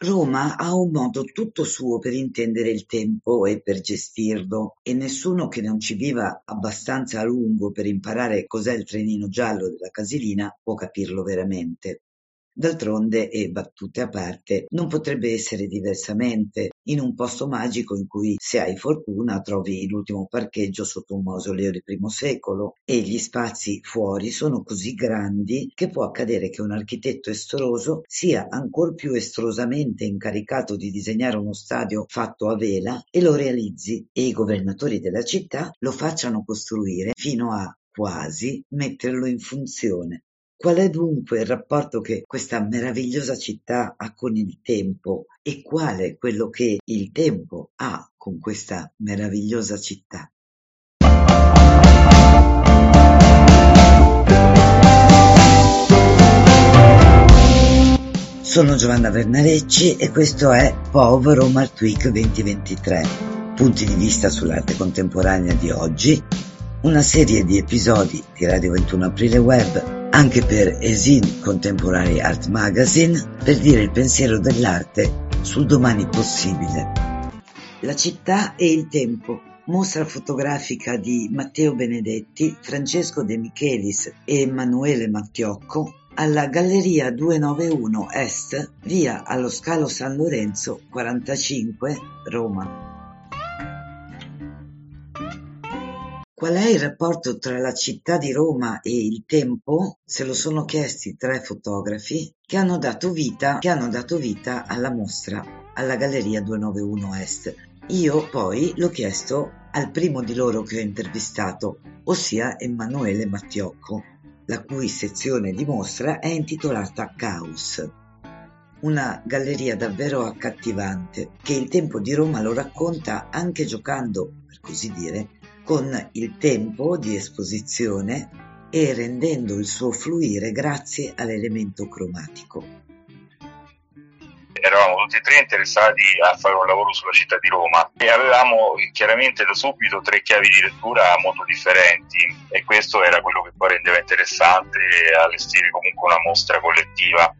Roma ha un modo tutto suo per intendere il tempo e per gestirlo, e nessuno che non ci viva abbastanza a lungo per imparare cos'è il trenino giallo della Casilina può capirlo veramente. D'altronde, e battute a parte, non potrebbe essere diversamente in un posto magico in cui, se hai fortuna, trovi l'ultimo parcheggio sotto un mausoleo di primo secolo e gli spazi fuori sono così grandi che può accadere che un architetto estoroso sia ancor più estrosamente incaricato di disegnare uno stadio fatto a vela e lo realizzi, e i governatori della città lo facciano costruire fino a quasi metterlo in funzione. Qual è dunque il rapporto che questa meravigliosa città ha con il tempo e quale quello che il tempo ha con questa meravigliosa città? Sono Giovanna Vernarecci e questo è POV Roma Art Week 2023, punti di vista sull'arte contemporanea di oggi, una serie di episodi di Radio 21 Aprile Web anche per Esin Contemporary Art Magazine, per dire il pensiero dell'arte sul domani possibile. La città e il tempo, mostra fotografica di Matteo Benedetti, Francesco De Michelis e Emanuele Mattiocco alla Galleria 291 Est, via allo Scalo San Lorenzo 45, Roma. Qual è il rapporto tra la città di Roma e il tempo? Se lo sono chiesti 3 fotografi che hanno dato vita alla mostra alla Galleria 291 Est. Io poi l'ho chiesto al primo di loro che ho intervistato, ossia Emanuele Mattiocco, la cui sezione di mostra è intitolata Caos. Una galleria davvero accattivante che il tempo di Roma lo racconta anche giocando, per così dire, con il tempo di esposizione e rendendo il suo fluire grazie all'elemento cromatico. Eravamo tutti e tre interessati a fare un lavoro sulla città di Roma e avevamo chiaramente da subito 3 chiavi di lettura molto differenti, e questo era quello che poi rendeva interessante allestire comunque una mostra collettiva.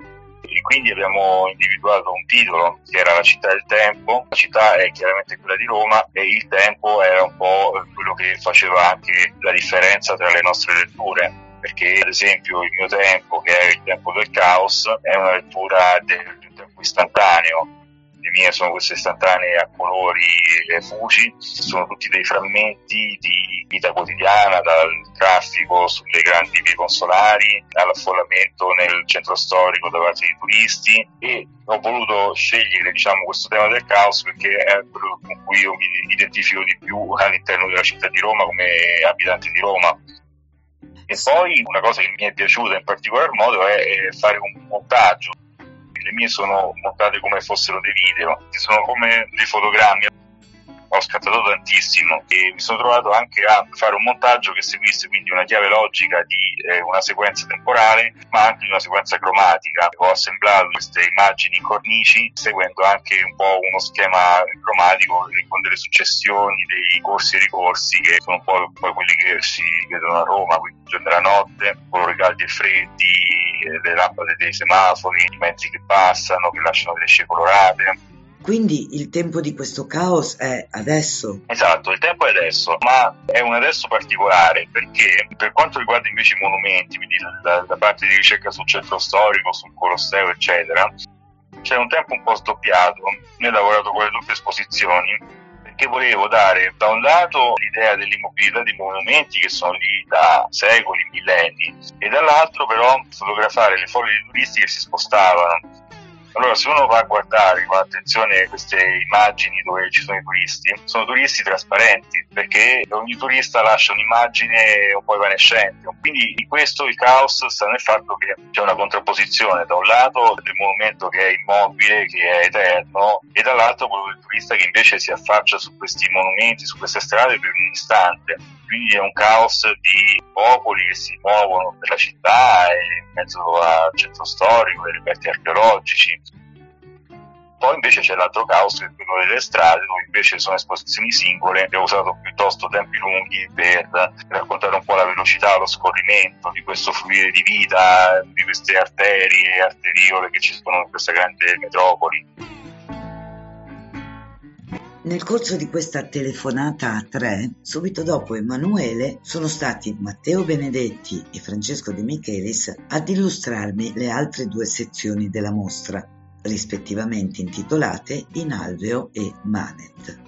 E quindi abbiamo individuato un titolo che era La città del tempo. La città è chiaramente quella di Roma e il tempo era un po' quello che faceva anche la differenza tra le nostre letture, perché ad esempio il mio tempo, che è il tempo del caos, è una lettura di un tempo istantaneo. Le mie sono queste istantanee a colori fuci, sono tutti dei frammenti di vita quotidiana, dal traffico sulle grandi vie consolari all'affollamento nel centro storico da parte dei turisti, e ho voluto scegliere questo tema del caos perché è quello con cui io mi identifico di più all'interno della città di Roma come abitante di Roma. E poi una cosa che mi è piaciuta in particolar modo è fare un montaggio. Le mie sono montate come fossero dei video, che sono come dei fotogrammi. Ho scattato tantissimo e mi sono trovato anche a fare un montaggio che seguisse quindi una chiave logica di una sequenza temporale, ma anche di una sequenza cromatica. Ho assemblato queste immagini in cornici seguendo anche un po' uno schema cromatico con delle successioni, dei corsi e ricorsi che sono un po' poi quelli che si vedono a Roma, quindi il giorno e la notte, colori caldi e freddi, le lampade dei semafori, i mezzi che passano, che lasciano delle scie colorate. Quindi il tempo di questo caos è adesso? Esatto, il tempo è adesso, ma è un adesso particolare perché per quanto riguarda invece i monumenti, quindi la parte di ricerca sul centro storico, sul Colosseo eccetera, c'è un tempo un po' sdoppiato. Io ho lavorato con le doppie esposizioni perché volevo dare da un lato l'idea dell'immobilità dei monumenti che sono lì da secoli, millenni, e dall'altro però fotografare le folle dei turisti che si spostavano. Allora, se uno va a guardare con attenzione queste immagini dove ci sono i turisti, sono turisti trasparenti, perché ogni turista lascia un'immagine un po' evanescente. Quindi di questo il caos sta nel fatto che c'è una contrapposizione, da un lato del monumento che è immobile, che è eterno, e dall'altro quello del turista che invece si affaccia su questi monumenti, su queste strade per un istante. Quindi è un caos di popoli che si muovono per la città e in mezzo al centro storico, ai reperti archeologici. Poi invece c'è l'altro caos, che è quello delle strade, dove invece sono esposizioni singole. Abbiamo usato piuttosto tempi lunghi per raccontare un po' la velocità, lo scorrimento di questo fluire di vita, di queste arterie e arteriole che ci sono in questa grande metropoli. Nel corso di questa telefonata a tre, subito dopo Emanuele, sono stati Matteo Benedetti e Francesco De Michelis ad illustrarmi le altre due sezioni della mostra, rispettivamente intitolate In alveo e Manet.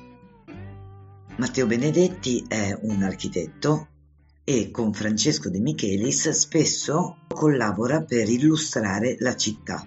Matteo Benedetti è un architetto e con Francesco De Michelis spesso collabora per illustrare la città.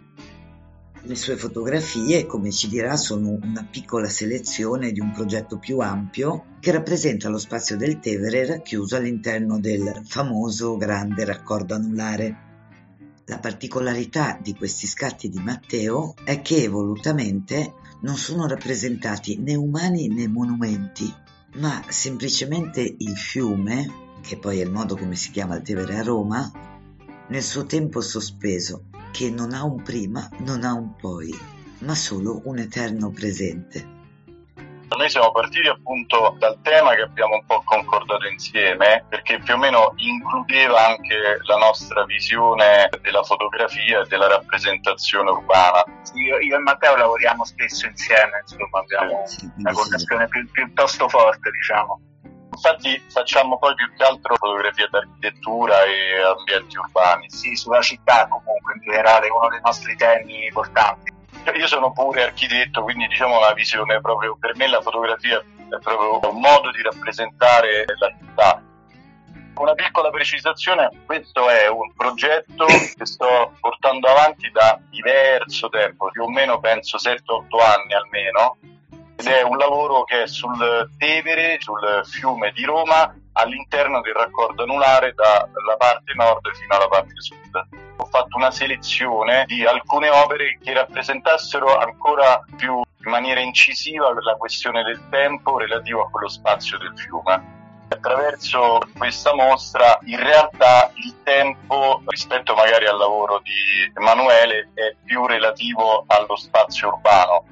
Le sue fotografie, come ci dirà, sono una piccola selezione di un progetto più ampio che rappresenta lo spazio del Tevere racchiuso all'interno del famoso grande raccordo anulare. La particolarità di questi scatti di Matteo è che volutamente non sono rappresentati né umani né monumenti, ma semplicemente il fiume, che poi è il modo come si chiama il Tevere a Roma, nel suo tempo sospeso, che non ha un prima, non ha un poi, ma solo un eterno presente. Noi siamo partiti appunto dal tema che abbiamo un po' concordato insieme, perché più o meno includeva anche la nostra visione della fotografia e della rappresentazione urbana. Io e Matteo lavoriamo spesso insieme, insomma abbiamo una connessione piuttosto forte, diciamo. Infatti facciamo poi più che altro fotografia d'architettura e ambienti urbani. Sì, sulla città comunque in generale, uno dei nostri temi importanti. Io sono pure architetto, quindi diciamo una visione proprio, per me la fotografia è proprio un modo di rappresentare la città. Una piccola precisazione, questo è un progetto che sto portando avanti da diverso tempo, più o meno penso 7-8 anni almeno, ed è un lavoro che è sul Tevere, sul fiume di Roma, all'interno del raccordo anulare dalla parte nord fino alla parte sud. Ho fatto una selezione di alcune opere che rappresentassero ancora più in maniera incisiva la questione del tempo relativo a quello spazio del fiume. Attraverso questa mostra in realtà il tempo rispetto magari al lavoro di Emanuele è più relativo allo spazio urbano.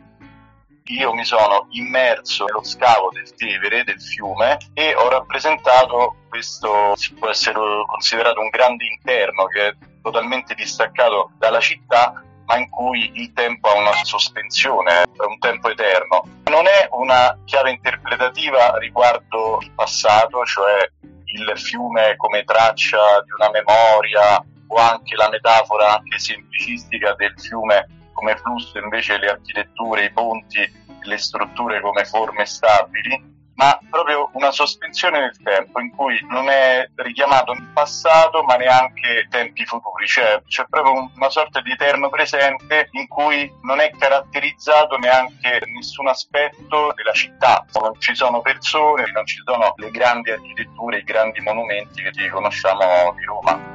Io mi sono immerso nello scavo del Tevere, del fiume, e ho rappresentato questo, può essere considerato un grande interno che è totalmente distaccato dalla città, ma in cui il tempo ha una sospensione, è un tempo eterno. Non è una chiave interpretativa riguardo il passato, cioè il fiume come traccia di una memoria, o anche la metafora anche semplicistica del fiume come flusso, invece le architetture, i ponti, le strutture come forme stabili, ma proprio una sospensione nel tempo in cui non è richiamato il passato ma neanche tempi futuri, cioè c'è proprio una sorta di eterno presente in cui non è caratterizzato neanche nessun aspetto della città, non ci sono persone, non ci sono le grandi architetture, i grandi monumenti che conosciamo di Roma.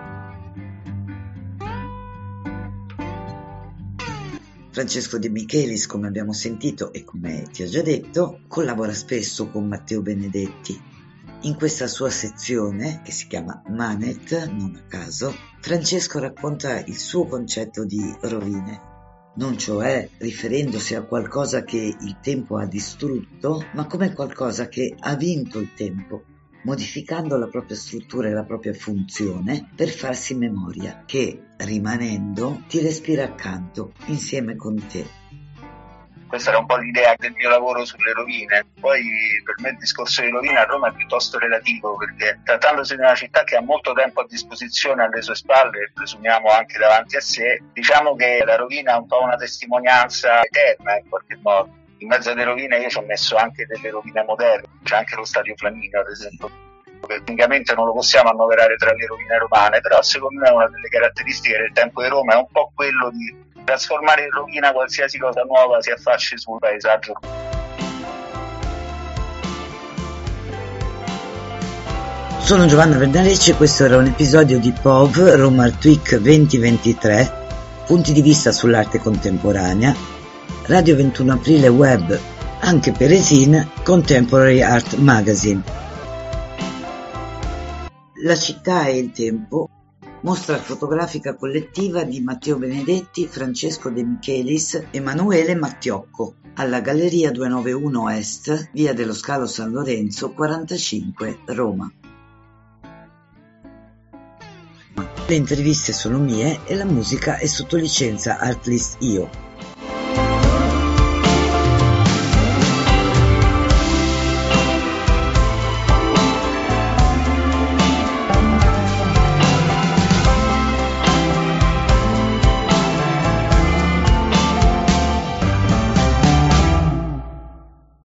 Francesco De Michelis, come abbiamo sentito e come ti ho già detto, collabora spesso con Matteo Benedetti. In questa sua sezione, che si chiama Manet, non a caso, Francesco racconta il suo concetto di rovine, non cioè riferendosi a qualcosa che il tempo ha distrutto, ma come qualcosa che ha vinto il tempo, modificando la propria struttura e la propria funzione per farsi memoria, che, rimanendo, ti respira accanto, insieme con te. Questa era un po' l'idea del mio lavoro sulle rovine. Poi per me il discorso di rovine a Roma è piuttosto relativo, perché trattandosi di una città che ha molto tempo a disposizione alle sue spalle e presumiamo anche davanti a sé, diciamo che la rovina è un po' una testimonianza eterna in qualche modo. In mezzo alle rovine io ci ho messo anche delle rovine moderne, c'è anche lo Stadio Flaminio ad esempio, che tecnicamente non lo possiamo annoverare tra le rovine romane, però secondo me una delle caratteristiche del tempo di Roma è un po' quello di trasformare in rovina qualsiasi cosa nuova si affacci sul paesaggio. Sono Giovanna Vernalecce e questo era un episodio di POV Roma Art Week 2023, punti di vista sull'arte contemporanea, Radio 21 Aprile Web, anche per Esin, Contemporary Art Magazine. La città e il tempo, Mostra fotografica collettiva di Matteo Benedetti, Francesco De Michelis, Emanuele Mattiocco, alla Galleria 291 Est, via dello Scalo San Lorenzo 45, Roma. Le interviste sono mie e la musica è sotto licenza Artlist Io.